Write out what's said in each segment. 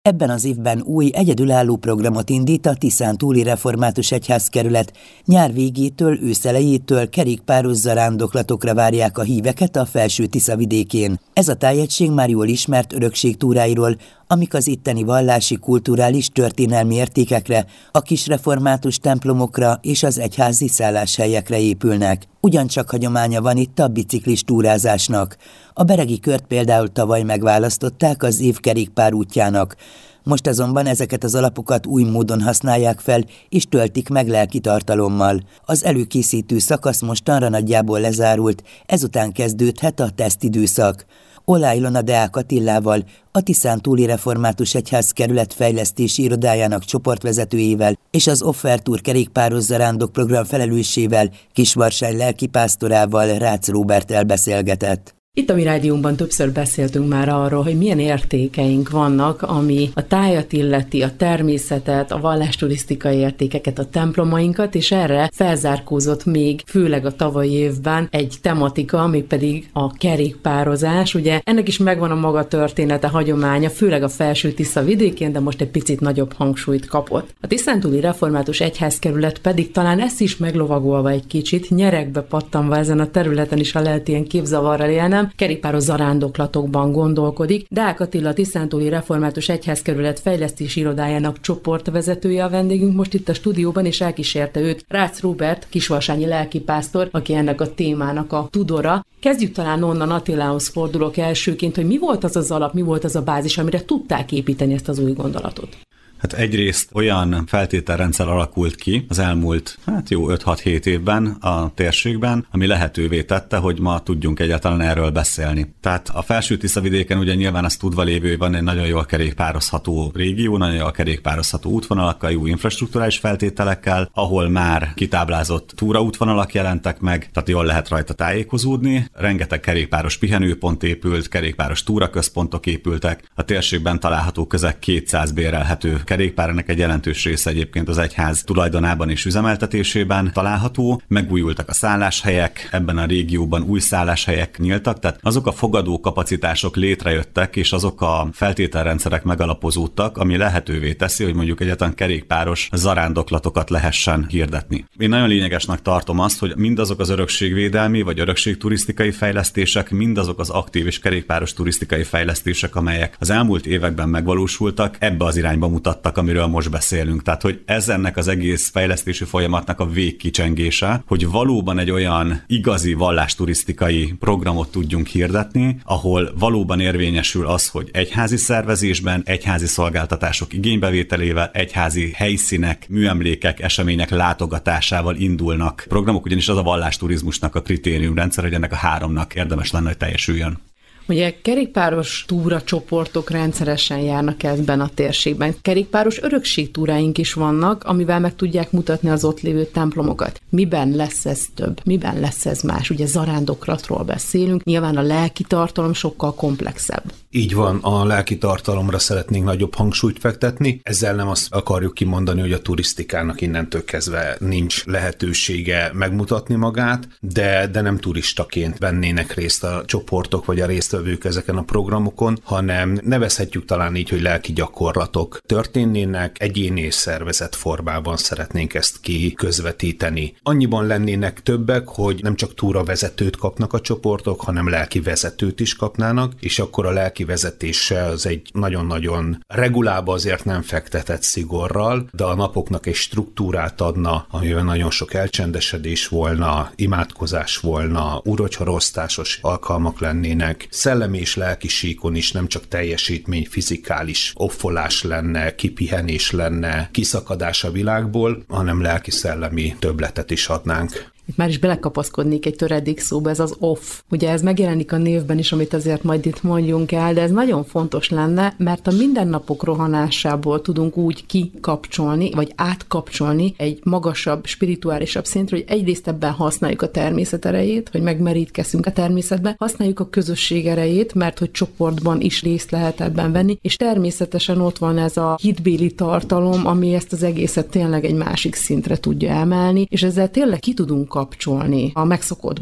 Ebben az évben új, egyedülálló programot indít a Tiszántúli Református Egyházkerület. Nyár végétől, ősz elejétől kerékpáros zarándoklatokra várják a híveket a Felső-Tisza vidékén. Ez a tájegység már jól ismert örökségtúráiról, amik az itteni vallási, kulturális, történelmi értékekre, a kisreformátus templomokra és az egyházi szálláshelyekre épülnek. Ugyancsak hagyománya van itt a biciklis túrázásnak. A Beregi Kört például tavaly megválasztották az év kerékpárútjának. Most azonban ezeket az alapokat új módon használják fel, és töltik meg lelki tartalommal. Az előkészítő szakasz mostanra nagyjából lezárult, ezután kezdődhet a tesztidőszak. Oláh Ilona Deák Attilával, a Tiszántúli Református Egyházkerület fejlesztési irodájának csoportvezetőjével és az Offertúr kerékpáros zarándok program felelősével, Kisvarsány lelkipásztorával, Rácz Róberttel beszélgetett. Itt a Mi Rádiónkban többször beszéltünk már arról, hogy milyen értékeink vannak, ami a tájat illeti, a természetet, a vallásturisztikai értékeket, a templomainkat, és erre felzárkózott még, főleg a tavalyi évben egy tematika, ami pedig a kerékpározás. Ugye ennek is megvan a maga története, hagyománya, főleg a Felső-Tisza vidékén, de most egy picit nagyobb hangsúlyt kapott. A Tiszántúli Református Egyházkerület pedig talán ezt is meglovagolva egy kicsit, nyeregbe pattanva ezen a területen is, ha lehet ilyen képzavarral élnem, kerékpáros zarándoklatokban gondolkodik. Deák Attila, a Tiszántúli Református Egyházkerület fejlesztési irodájának csoportvezetője a vendégünk most itt a stúdióban, és elkísérte őt Rácz Róbert, kisvarsányi lelkipásztor, aki ennek a témának a tudora. Kezdjük talán onnan, Attilához fordulok elsőként, hogy mi volt az az alap, mi volt az a bázis, amire tudták építeni ezt az új gondolatot? Hát egyrészt olyan feltételrendszer alakult ki az elmúlt 5-6-7 évben a térségben, ami lehetővé tette, hogy ma tudjunk egyáltalán erről beszélni. Tehát a Felső-Tisza vidéken ugye nyilván azt tudva lévő, hogy van egy nagyon jól kerékpározható régió, nagyon jól kerékpározható útvonalakkal, jó infrastrukturális feltételekkel, ahol már kitáblázott túraútvonalak jelentek meg, tehát jól lehet rajta tájékozódni. Rengeteg kerékpáros pihenőpont épült, kerékpáros túraközpontok épültek. A térségben található közel 200 bérelhető kerékpár, ennek egy jelentős része egyébként az egyház tulajdonában és üzemeltetésében található. Megújultak a szálláshelyek, ebben a régióban új szálláshelyek nyíltak, tehát azok a fogadó kapacitások létrejöttek, és azok a feltételrendszerek megalapozódtak, ami lehetővé teszi, hogy mondjuk egyáltalán kerékpáros zarándoklatokat lehessen hirdetni. Én nagyon lényegesnek tartom azt, hogy mindazok az örökségvédelmi vagy örökségturisztikai fejlesztések, mindazok az aktív és kerékpáros turisztikai fejlesztések, amelyek az elmúlt években megvalósultak, ebbe az irányba mutattak, amiről most beszélünk. Tehát, hogy ez ennek az egész fejlesztési folyamatnak a végkicsengése, hogy valóban egy olyan igazi vallásturisztikai programot tudjunk hirdetni, ahol valóban érvényesül az, hogy egyházi szervezésben, egyházi szolgáltatások igénybevételével, egyházi helyszínek, műemlékek, események látogatásával indulnak programok, ugyanis az a vallásturizmusnak a kritériumrendszer, hogy ennek a háromnak érdemes lenne, hogy teljesüljön. Ugye kerékpáros túracsoportok rendszeresen járnak ebben a térségben. Kerékpáros örökségtúráink is vannak, amivel meg tudják mutatni az ott lévő templomokat. Miben lesz ez több? Miben lesz ez más? Ugye zarándoklatról beszélünk, nyilván a lelki tartalom sokkal komplexebb. Így van, a lelki tartalomra szeretnénk nagyobb hangsúlyt fektetni. Ezzel nem azt akarjuk kimondani, hogy a turisztikának innentől kezdve nincs lehetősége megmutatni magát, de nem turistaként vennének részt a csoportok vagy a résztvevők ezeken a programokon, hanem nevezhetjük talán így, hogy lelki gyakorlatok történnének, egyéni és szervezett formában szeretnénk ezt kiközvetíteni. Annyiban lennének többek, hogy nem csak túravezetőt kapnak a csoportok, hanem lelki vezetőt is kapnának, és akkor a lelki vezetése az egy nagyon-nagyon regulába azért nem fektetett szigorral, de a napoknak egy struktúrát adna, amiben nagyon sok elcsendesedés volna, imádkozás volna, úrvacsorosztásos alkalmak lennének, szellemi és lelki síkon is nem csak teljesítmény, fizikális offolás lenne, kipihenés lenne, kiszakadás a világból, hanem lelki-szellemi többletet is adnánk. Itt már is belekapaszkodnék egy töredék szóba, ez az off. Ugye ez megjelenik a névben is, amit azért majd itt mondjunk el, de ez nagyon fontos lenne, mert a mindennapok rohanásából tudunk úgy kikapcsolni, vagy átkapcsolni egy magasabb, spirituálisabb szintre, hogy egyrészt ebben használjuk a természet erejét, hogy megmerítkezünk a természetben, használjuk a közösség erejét, mert hogy csoportban is részt lehet ebben venni, és természetesen ott van ez a hitbéli tartalom, ami ezt az egészet tényleg egy másik szintre tudja emelni, és ezzel tényleg ki tudunk kapcsolni a megszokottból.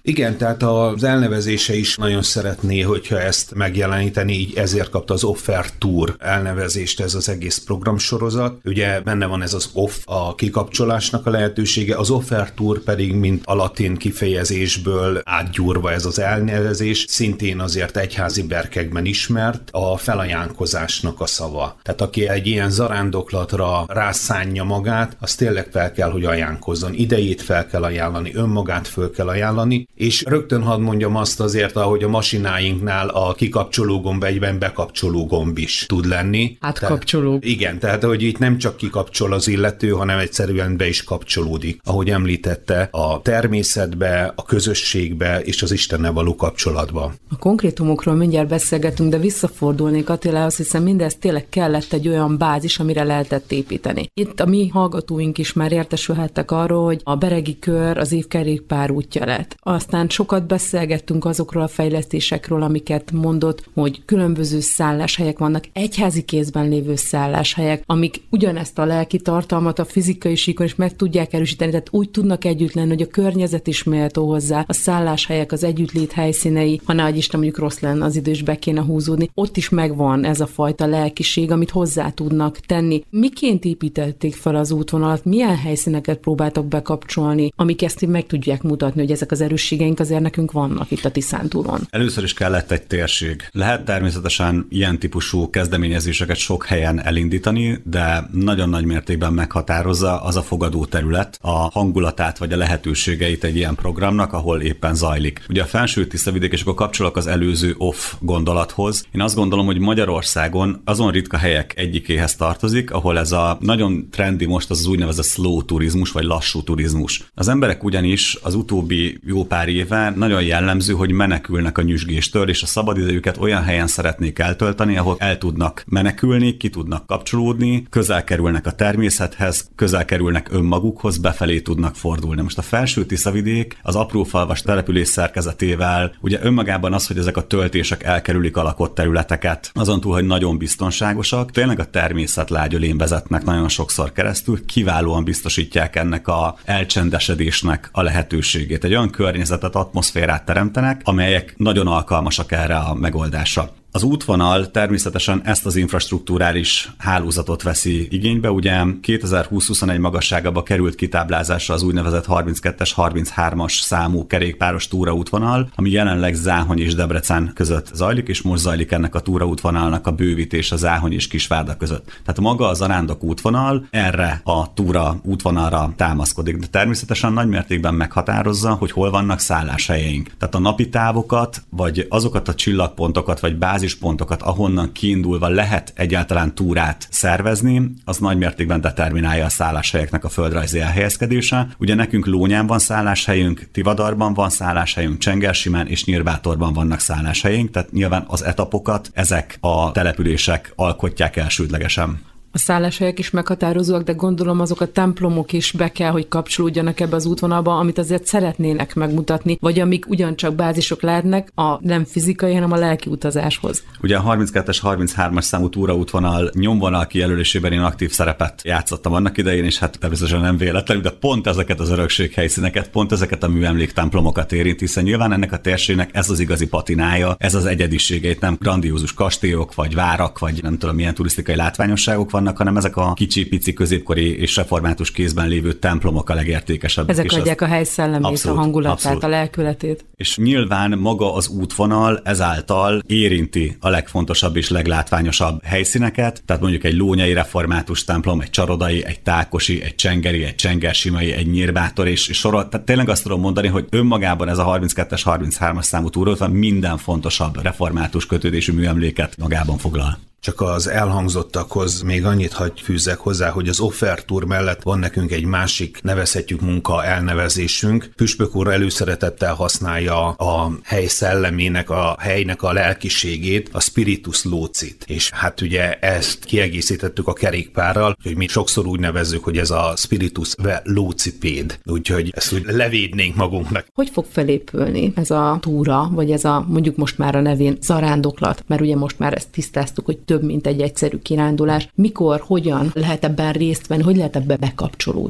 Igen, tehát az elnevezése is nagyon szeretné, hogyha ezt megjeleníteni, így ezért kapta az Offer Tour elnevezést ez az egész programsorozat. Ugye benne van ez az off, a kikapcsolásnak a lehetősége, az Offer Tour pedig, mint a latin kifejezésből átgyúrva ez az elnevezés, szintén azért egyházi berkekben ismert, a felajánlkozásnak a szava. Tehát aki egy ilyen zarándoklatra rászánja magát, az tényleg fel kell, hogy ajánlkozzon. Idejét fel kell ajánlani, önmagát föl kell ajánlani, és rögtön hadd mondjam azt azért, ahogy a masináinknál a kikapcsoló gomb egyben bekapcsoló gomb is tud lenni. Átkapcsoló. Igen, tehát hogy itt nem csak kikapcsol az illető, hanem egyszerűen be is kapcsolódik. Ahogy említette, a természetbe, a közösségbe és az Istennel való kapcsolatba. A konkrétumokról mindjárt beszélgetünk, de visszafordulnék Attilához, hiszen mindez tényleg kellett egy olyan bázis, amire lehetett építeni. Itt a mi hallgatóink is már értesülhettek arról, hogy a Beregi Kör az év kerékpárútja lett. Aztán sokat beszélgettünk azokról a fejlesztésekről, amiket mondott, hogy különböző szálláshelyek vannak, egyházi kézben lévő szálláshelyek, amik ugyanezt a lelki tartalmat a fizikai síkon is meg tudják erősíteni, tehát úgy tudnak együtt lenni, hogy a környezet is méltó hozzá, a szálláshelyek, az együttlét helyszínei, ha ne adj Isten, mondjuk rossz lenne az idő, és be kéne húzódni, ott is megvan ez a fajta lelkiség, amit hozzá tudnak tenni. Miként építették fel az útvonalat, milyen helyszíneket próbáltak bekapcsolni, amik ezt így meg tudják mutatni, hogy ezek az erősségeink azért nekünk vannak itt a Tiszántúron? Először is kellett egy térség. Lehet természetesen ilyen típusú kezdeményezéseket sok helyen elindítani, de nagyon nagy mértékben meghatározza az a fogadó terület, a hangulatát vagy a lehetőségeit egy ilyen programnak, ahol éppen zajlik. Ugye a Felső-Tiszavidék, és akkor kapcsolok az előző off gondolathoz. Én azt gondolom, hogy Magyarországon azon ritka helyek egyikéhez tartozik, ahol ez a nagyon trendi most az úgynevezett slow turizmus, vagy lassú turizmus. Az emberek ugyanis az utóbbi jó pár éve nagyon jellemző, hogy menekülnek a nyüzsgéstől, és a szabadidejüket olyan helyen szeretnék eltölteni, ahol el tudnak menekülni, ki tudnak kapcsolódni, közel kerülnek a természethez, közel kerülnek önmagukhoz, befelé tudnak fordulni. Most a Felső-Tiszavidék az aprófalvas település szerkezetével, ugye önmagában az, hogy ezek a töltések elkerülik a lakott területeket, azon túl, hogy nagyon biztonságosak, tényleg a természet lágyölén vezetnek nagyon sokszor keresztül, kiválóan biztosítják ennek a elcsendesedésnek a lehetőségét. Egy olyan környezetet, atmoszférát teremtenek, amelyek nagyon alkalmasak erre a megoldásra. Az útvonal természetesen ezt az infrastrukturális hálózatot veszi igénybe. Ugye 2020-21 magasságába került kitáblázásra az úgynevezett 32-es, 33-as számú kerékpáros túraútvonal, ami jelenleg Záhony és Debrecen között zajlik, és most zajlik ennek a túraútvonalnak a bővítése Záhony és Kisvárda között. Tehát maga a zarándok útvonal erre a túraútvonalra támaszkodik, de természetesen nagy mértékben meghatározza, hogy hol vannak szálláshelyeink. Tehát a napi távokat, vagy azokat a csillagpontokat, vagy bázispontokat, ahonnan kiindulva lehet egyáltalán túrát szervezni, az nagy mértékben determinálja a szálláshelyeknek a földrajzi elhelyezkedése. Ugye nekünk Lónyán van szálláshelyünk, Tivadarban van szálláshelyünk, Csengersimán és Nyírbátorban vannak szálláshelyünk, tehát nyilván az etapokat ezek a települések alkotják elsődlegesen. A szálláshelyek is meghatározóak, de gondolom azok a templomok is be kell, hogy kapcsolódjanak ebbe az útvonalba, amit azért szeretnének megmutatni, vagy amik ugyancsak bázisok lehetnek a nem fizikai, hanem a lelki utazáshoz. Ugye a 32-es, 33-as számú túraútvonal nyomvonal kijelölésében én aktív szerepet játszottam annak idején, és hát természetesen nem véletlenül, de pont ezeket az örökséghelyszíneket, pont ezeket a műemléktemplomokat érint, hiszen nyilván ennek a térségnek ez az igazi patinája, ez az egyedisége, itt nem grandiózus kastélyok, vagy várak, vagy nem tudom milyen turisztikai látványosságok vannak, hanem ezek a kicsi-pici középkori és református kézben lévő templomok a legértékesebbek. Ezek adják a hely szellemét, abszolút, a hangulatát, abszolút. A lelkületét. És nyilván maga az útvonal ezáltal érinti a legfontosabb és leglátványosabb helyszíneket, tehát mondjuk egy lónyai református templom, egy csarodai, egy tákosi, egy csengeri, egy csengersimai, egy nyírbátor, és sorol. Tehát tényleg azt tudom mondani, hogy önmagában ez a 32-es, 33-as számú túraútvonal minden fontosabb református kötődésű műemléket magában foglal. Csak az elhangzottakhoz még annyit hagy fűzzek hozzá, hogy az Offer Tour mellett van nekünk egy másik, nevezhetjük munka elnevezésünk. Püspök úr előszeretettel használja a hely szellemének, a helynek a lelkiségét, a Spiritus Locit. És hát ugye ezt kiegészítettük a kerékpárral, hogy mi sokszor úgy nevezzük, hogy ez a Spiritus Locipéd. Úgyhogy ezt úgy levédnénk magunknak. Hogy fog felépülni ez a túra, vagy ez a mondjuk most már a nevén zarándoklat, mert ugye most már ezt tisztáztuk, hogy több, mint egy egyszerű kirándulás. Mikor, hogyan lehet ebben részt venni, hogy lehet ebbe bekapcsolódni?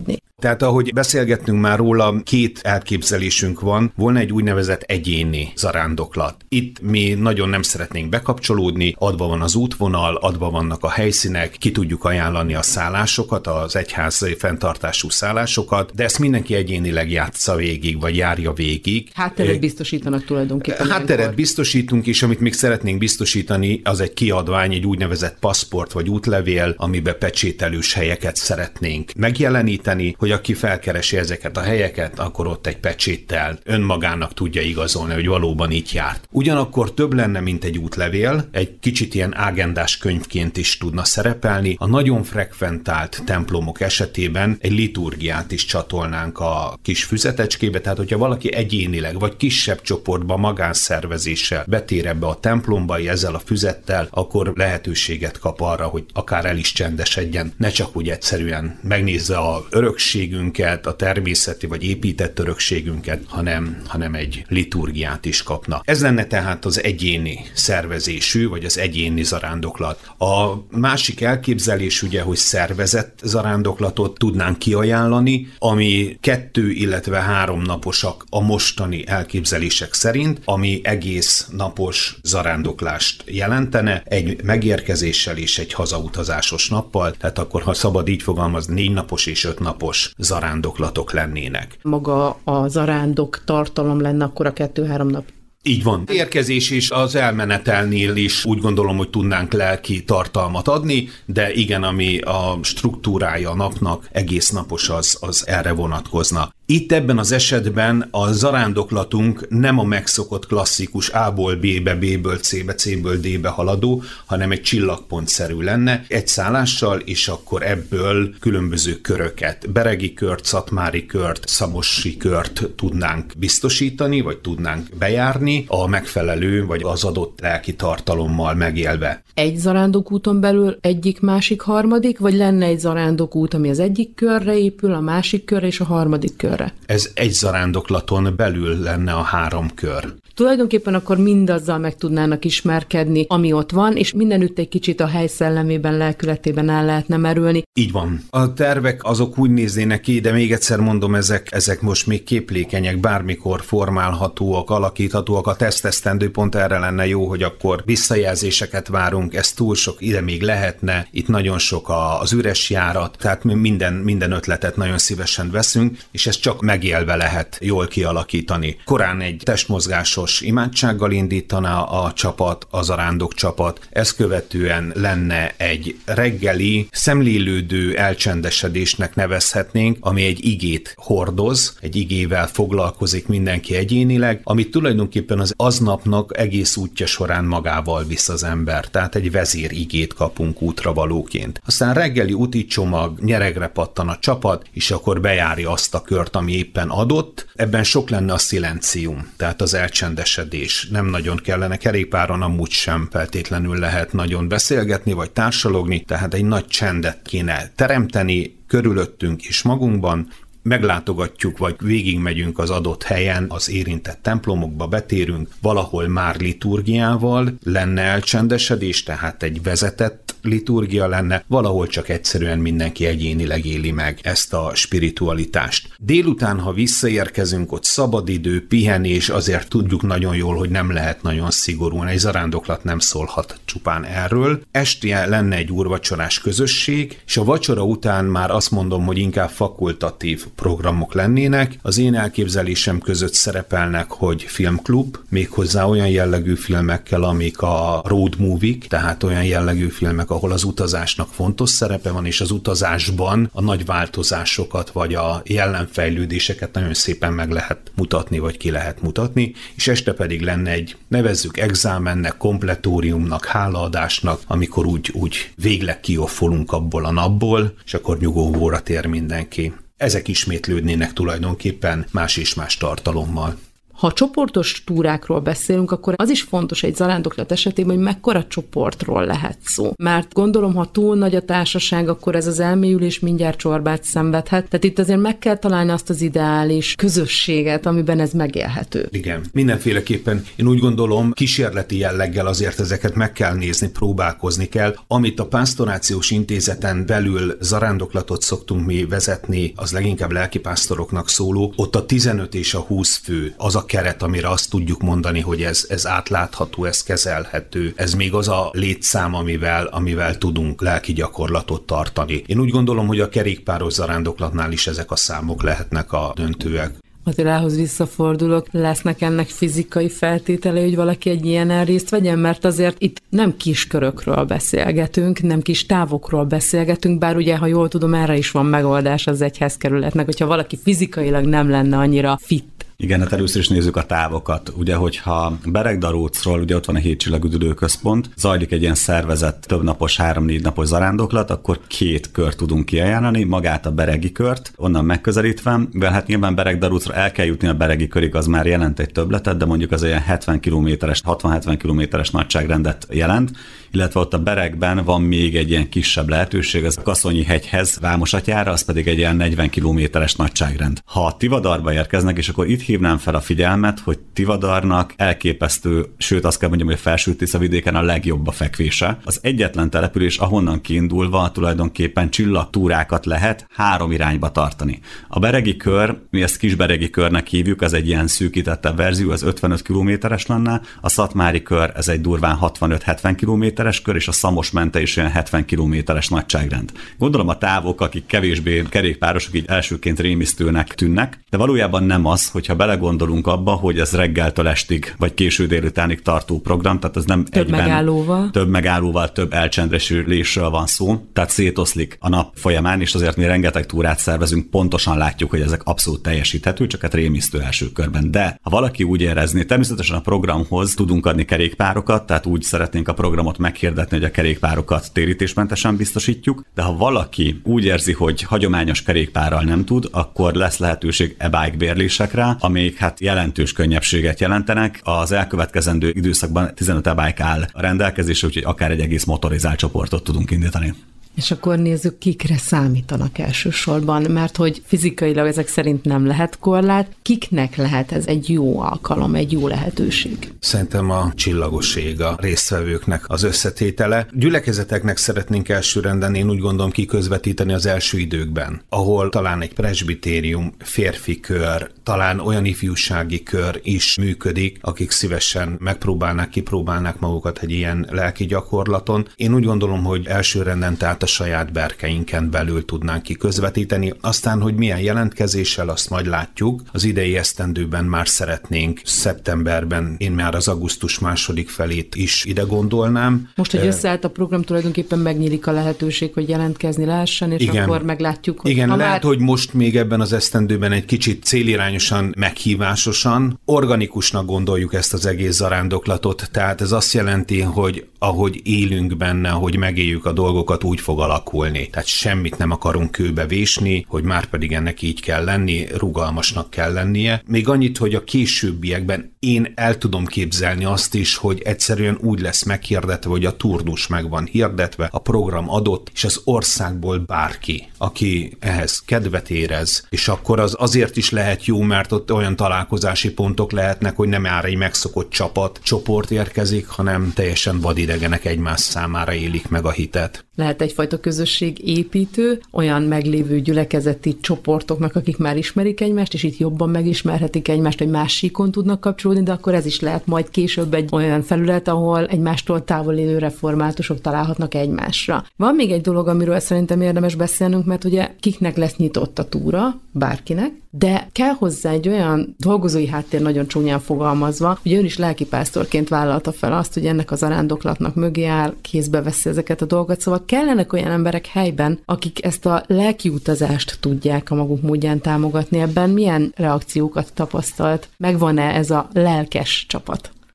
Tehát ahogy beszélgettünk már róla, két elképzelésünk van. Volna egy úgynevezett egyéni zarándoklat. Itt mi nagyon nem szeretnénk bekapcsolódni, adva van az útvonal, adva vannak a helyszínek, ki tudjuk ajánlani a szállásokat, az egyházi fenntartású szállásokat, de ezt mindenki egyénileg játsza végig, vagy járja végig. Hátteret biztosítanak tulajdonképpen. Hátteret biztosítunk, és amit még szeretnénk biztosítani, az egy kiadvány, egy úgynevezett paszport vagy útlevél, amiben pecsételős helyeket szeretnénk megjeleníteni, hogy aki felkeresi ezeket a helyeket, akkor ott egy pecséttel önmagának tudja igazolni, hogy valóban így járt. Ugyanakkor több lenne, mint egy útlevél, egy kicsit ilyen ágendás könyvként is tudna szerepelni. A nagyon frekventált templomok esetében egy liturgiát is csatolnánk a kis füzetecskébe, tehát hogyha valaki egyénileg vagy kisebb csoportban magánszervezéssel betér ebbe a templomba ezzel a füzettel, akkor lehetőséget kap arra, hogy akár el is csendesedjen, ne csak úgy egyszerűen megnézze a örökségünket, a természeti vagy épített örökségünket, hanem egy liturgiát is kapna. Ez lenne tehát az egyéni szervezésű, vagy az egyéni zarándoklat. A másik elképzelés ugye, hogy szervezett zarándoklatot tudnánk kiajánlani, ami 2, illetve 3 naposak a mostani elképzelések szerint, ami egész napos zarándoklást jelentene, egy megérkezéssel és egy hazautazásos nappal, tehát akkor, ha szabad így fogalmazni, 4 napos és 5 napos zarándoklatok lennének. Maga a zarándok tartalom lenne akkor a 2-3 nap? Így van. Érkezés is az elmenetelnél is úgy gondolom, hogy tudnánk lelki tartalmat adni, de igen, ami a struktúrája a napnak, egész napos az erre vonatkozna. Itt ebben az esetben a zarándoklatunk nem a megszokott klasszikus A-ból B-be, B-ből C-be, C-ből D-be haladó, hanem egy csillagpontszerű lenne, egy szállással, és akkor ebből különböző köröket, beregi kört, szatmári kört, szamossi kört tudnánk biztosítani, vagy tudnánk bejárni a megfelelő, vagy az adott lelki tartalommal megélve. Egy zarándokúton belül egyik, másik, harmadik, vagy lenne egy zarándokút, ami az egyik körre épül, a másik körre és a harmadik körre? Ez egy zarándoklaton belül lenne a 3 kör. Tulajdonképpen akkor mindazzal meg tudnának ismerkedni, ami ott van, és mindenütt egy kicsit a hely szellemében, lelkületében el lehetne merülni. Így van. A tervek azok úgy néznének ki, de még egyszer mondom, ezek most még képlékenyek, bármikor formálhatóak, alakíthatóak. A tesztesztendő pont erre lenne jó, hogy akkor visszajelzéseket várunk, ez túl sok, ide még lehetne, itt nagyon sok az üres járat, tehát mi minden ötletet nagyon szívesen veszünk, és ezt csak megélve lehet jól kialakítani. Korán egy testmozgásos imádsággal indítaná a csapat, a zarándok csapat, ezt követően lenne egy reggeli, szemlélődő elcsendesedésnek nevezhetnénk, ami egy igét hordoz, egy igével foglalkozik mindenki egyénileg, amit tulajdonképpen az aznapnak egész útja során magával visz az ember, tehát egy vezérigét kapunk útravalóként. Aztán reggeli úti csomag, nyeregre pattan a csapat, és akkor bejárja azt a kört, ami éppen adott. Ebben sok lenne a szilencium, tehát az elcsendesedés. Nem nagyon kellene, kerékpáron amúgy sem feltétlenül lehet nagyon beszélgetni, vagy társalogni, tehát egy nagy csendet kéne teremteni körülöttünk és magunkban, meglátogatjuk, vagy végigmegyünk az adott helyen, az érintett templomokba betérünk, valahol már liturgiával lenne elcsendesedés, tehát egy vezetett liturgia lenne, valahol csak egyszerűen mindenki egyénileg éli meg ezt a spiritualitást. Délután, ha visszaérkezünk, ott szabadidő, pihenés, azért tudjuk nagyon jól, hogy nem lehet nagyon szigorúan, egy zarándoklat nem szólhat csupán erről. Este lenne egy úrvacsorás közösség, és a vacsora után már azt mondom, hogy inkább fakultatív programok lennének. Az én elképzelésem között szerepelnek, hogy filmklub, méghozzá olyan jellegű filmekkel, amik a road movie-k, tehát olyan jellegű filmek, ahol az utazásnak fontos szerepe van, és az utazásban a nagy változásokat, vagy a jelenfejlődéseket nagyon szépen meg lehet mutatni, vagy ki lehet mutatni, és este pedig lenne egy, nevezzük exámennek, kompletóriumnak, hálaadásnak, amikor úgy végleg kioffolunk abból a napból, és akkor nyugovóra tér mindenki. Ezek ismétlődnének tulajdonképpen más és más tartalommal. Ha csoportos túrákról beszélünk, akkor az is fontos egy zarándoklat esetében, hogy mekkora csoportról lehet szó. Mert gondolom, ha túl nagy a társaság, akkor ez az elmélyülés mindjárt csorbát szenvedhet. Tehát itt azért meg kell találni azt az ideális közösséget, amiben ez megélhető. Igen, mindenféleképpen én úgy gondolom, kísérleti jelleggel azért ezeket meg kell nézni, próbálkozni kell. Amit a Pásztorációs Intézeten belül zarándoklatot szoktunk mi vezetni, az leginkább lelkipásztoroknak szóló, ott a 15 és a 20 fő az a keret, amire azt tudjuk mondani, hogy ez átlátható, ez kezelhető, ez még az a létszám, amivel tudunk lelki gyakorlatot tartani. Én úgy gondolom, hogy a kerékpáros zarándoklatnál is ezek a számok lehetnek a döntőek. Attilához visszafordulok, lesznek ennek fizikai feltételei, hogy valaki egy ilyenen részt vegyen, mert azért itt nem kis körökről beszélgetünk, nem kis távokról beszélgetünk, bár ugye, ha jól tudom, erre is van megoldás az egyházkerületnek, hogyha valaki fizikailag nem lenne annyira fit. Igen, hát először is nézzük a távokat. Ugye, hogyha Beregdarócról, ugye ott van a Hétcsillagú Üdülőközpont, zajlik egy ilyen szervezett többnapos, 3-4 napos zarándoklat, akkor 2 kört tudunk kiajánlani, magát a beregi kört, onnan megközelítve, mivel hát nyilván Beregdarócra el kell jutni a beregi körig, az már jelent egy többletet, de mondjuk az olyan 70 kilométeres, 60-70 kilométeres nagyságrendet jelent, illetve ott a Beregben van még egy ilyen kisebb lehetőség, az a Kaszonyi hegyhez, Vámosatyára, az pedig egy ilyen 40 kilométeres nagyságrend. Ha Tivadarba érkeznek, és akkor itt hívnám fel a figyelmet, hogy Tivadarnak elképesztő, sőt azt kell mondjam, hogy a Felső-Tisza-vidéken a legjobb a fekvése. Az egyetlen település, ahonnan kiindulva tulajdonképpen csillagtúrákat lehet 3 irányba tartani. A beregi kör, mi ezt Kisberegi körnek hívjuk, ez egy ilyen szűkítettebb verzió, az 55 kilométeres lenne, a Szatmári kör, ez egy durván 65-70 kilométeres kör, és a Szamosmente is olyan 70 kilométeres nagyságrend. Gondolom a távok, akik kevésbé kerékpárosok, így elsőként rémisztőnek tűnnek, de valójában nem az, hogyha belegondolunk abba, hogy ez reggeltől estig, vagy késő délutánig tartó program, tehát ez nem több megállóval, több elcsendesülésről van szó, tehát szétoszlik a nap folyamán, és azért mi rengeteg túrát szervezünk, pontosan látjuk, hogy ezek abszolút teljesíthető, csak hát rémisztő első körben. De ha valaki úgy érezné, természetesen a programhoz tudunk adni kerékpárokat, tehát úgy szeretnénk a programot meghirdetni, hogy a kerékpárokat térítésmentesen biztosítjuk, de ha valaki úgy érzi, hogy hagyományos kerékpárral nem tud, akkor lesz lehetőség e-bike bérlésekre, amelyik hát jelentős könnyebbséget jelentenek. Az elkövetkezendő időszakban 15 e-bike áll a rendelkezésre, úgyhogy akár egy egész motorizált csoportot tudunk indítani. És akkor nézzük, kikre számítanak elsősorban, mert hogy fizikailag ezek szerint nem lehet korlát. Kiknek lehet ez egy jó alkalom, egy jó lehetőség? Szerintem a csillagoség a résztvevőknek az összetétele. Gyülekezeteknek szeretnénk elsőrenden, én úgy gondolom, kiközvetíteni az első időkben, ahol talán egy presbitérium, férfi kör, talán olyan ifjúsági kör is működik, akik szívesen kipróbálnák magukat egy ilyen lelki gyakorlaton. Én úgy gondolom, hogy elsőrenden tehát a saját berkeinken belül tudnánk kiközvetíteni. Aztán, hogy milyen jelentkezéssel, azt majd látjuk. Az idei esztendőben már szeretnénk szeptemberben, én már az augusztus második felét is ide gondolnám. Most, hogy összeállt a program, tulajdonképpen megnyílik a lehetőség, hogy jelentkezni lehessen, és igen, akkor meglátjuk, hogy igen, lehet, hogy most még ebben az esztendőben egy kicsit célirányosan, meghívásosan, organikusnak gondoljuk ezt az egész zarándoklatot. Tehát ez azt jelenti, hogy ahogy élünk benne, hogy megéljük a dolgokat, úgy fog alakulni. Tehát semmit nem akarunk kőbe vésni, hogy már pedig ennek így kell lenni, rugalmasnak kell lennie. Még annyit, hogy a későbbiekben én el tudom képzelni azt is, hogy egyszerűen úgy lesz meghirdetve, hogy a turnus meg van hirdetve, a program adott, és az országból bárki, aki ehhez kedvet érez, és akkor az azért is lehet jó, mert ott olyan találkozási pontok lehetnek, hogy nem már egy megszokott csoport érkezik, hanem teljesen vadidegenek egymás számára élik meg a hitet. Lehet egyfajta közösségépítő, olyan meglévő gyülekezeti csoportoknak, akik már ismerik egymást, és itt jobban megismerhetik egymást, hogy más síkon tudnak kapcsolódni, de akkor ez is lehet majd később egy olyan felület, ahol egymástól távol élő reformátusok találhatnak egymásra. Van még egy dolog, amiről szerintem érdemes beszélnünk, mert ugye kiknek lesz nyitott a túra, bárkinek, de kell hozzá egy olyan dolgozói háttér, nagyon csúnyán fogalmazva, hogy ön is lelkipásztorként vállalta fel azt, hogy ennek az zarándoklatnak mögé áll, kézbe veszi ezeket a dolgokat, szóval kellenek olyan emberek helyben, akik ezt a lelkiutazást tudják a maguk módján támogatni. Ebben milyen reakciókat tapasztalt? Megvan-e ez a lelkes csapat?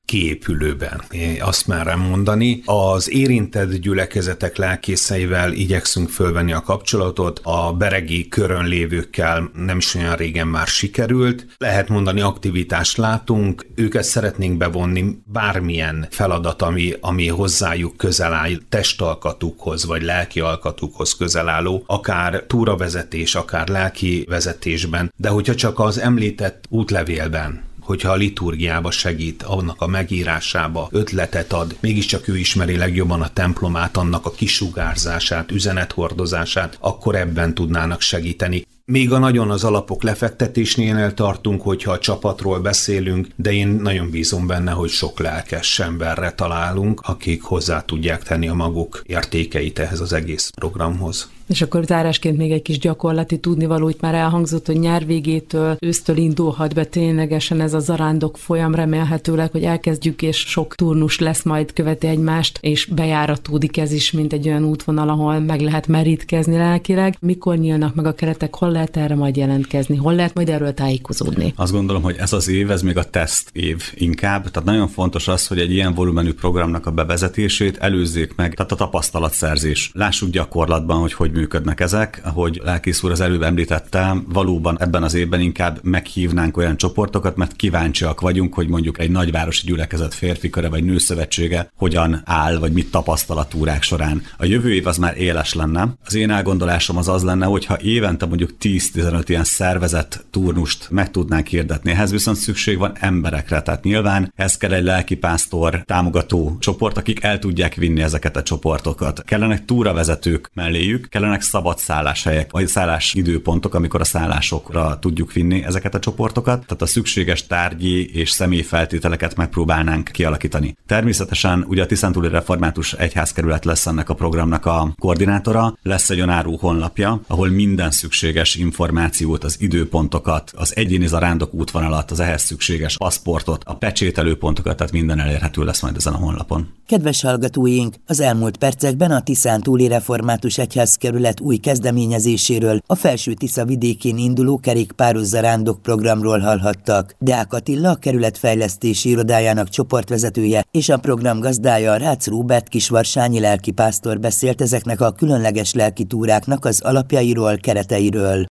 kiépülőben. Én azt merem mondani. Az érintett gyülekezetek lelkészeivel igyekszünk fölvenni a kapcsolatot, a beregi körön lévőkkel nem is olyan régen már sikerült. Lehet mondani, aktivitást látunk, őket szeretnénk bevonni, bármilyen feladat, ami hozzájuk közel áll, testalkatukhoz vagy lelki alkatukhoz közel álló, akár túravezetés, akár lelki vezetésben, de hogyha csak az említett útlevélben, hogyha a liturgiába segít, annak a megírásába ötletet ad, mégiscsak ő ismeri legjobban a templomát, annak a kisugárzását, üzenethordozását, akkor ebben tudnának segíteni. Még a nagyon az alapok lefektetésnél tartunk, hogyha a csapatról beszélünk, de én nagyon bízom benne, hogy sok lelkes emberre találunk, akik hozzá tudják tenni a maguk értékeit ehhez az egész programhoz. És akkor zárásként még egy kis gyakorlati tudnivaló, itt már elhangzott, hogy nyár végétől, ősztől indulhat be ténylegesen ez a zarándok folyam, remélhetőleg, hogy elkezdjük, és sok turnus lesz, majd követi egymást, és bejáratódik ez is, mint egy olyan útvonal, ahol meg lehet merítkezni lelkileg. Mikor nyílnak meg a keretek, hol lehet erre majd jelentkezni, hol lehet majd erről tájékozódni? Azt gondolom, hogy ez az év, ez még a teszt év inkább, tehát nagyon fontos az, hogy egy ilyen volumenű programnak a bevezetését előzzék meg, tehát a tapasztalatszerzés. Lássuk gyakorlatban, hogy működnek ezek. Ahogy lelkész úr az előbb említette, valóban ebben az évben inkább meghívnánk olyan csoportokat, mert kíváncsiak vagyunk, hogy mondjuk egy nagyvárosi gyülekezet férfiköre vagy nőszövetsége hogyan áll, vagy mit tapasztal a túrák során. A jövő év az már éles lenne. Az én elgondolásom az lenne, hogyha évente mondjuk 10-15 ilyen szervezett turnust meg tudnánk hirdetni. Ehhez viszont szükség van emberekre, tehát nyilván ez kell egy lelkipásztor támogató csoport, akik el tudják vinni ezeket a csoportokat. Kellenek túravezetők melléjük, kellenek szabad szálláshelyek, vagy szállásidőpontok, amikor a szállásokra tudjuk vinni ezeket a csoportokat, tehát a szükséges tárgyi és személyfeltételeket megpróbálnánk kialakítani. Természetesen ugye a Tiszántúli Református Egyházkerület lesz ennek a programnak a koordinátora, lesz egy önálló honlapja, ahol minden szükséges információt, az időpontokat, az egyéni zarándok útvonalat, az ehhez szükséges paszportot, a pecsételőpontokat, tehát minden elérhető lesz majd ezen a honlapon. Kedves hallgatóink, az elmúlt percekben a Tiszántúli Református Egyházkerület új kezdeményezéséről, a Felső-Tisza vidékén induló kerékpáros zarándok programról hallhattak. Deák Attila, a kerület fejlesztési irodájának csoportvezetője és a program gazdája, Rácz Róbert kisvarsányi lelkipásztor beszélt ezeknek a különleges lelki túráknak az alapjairól, kereteiről.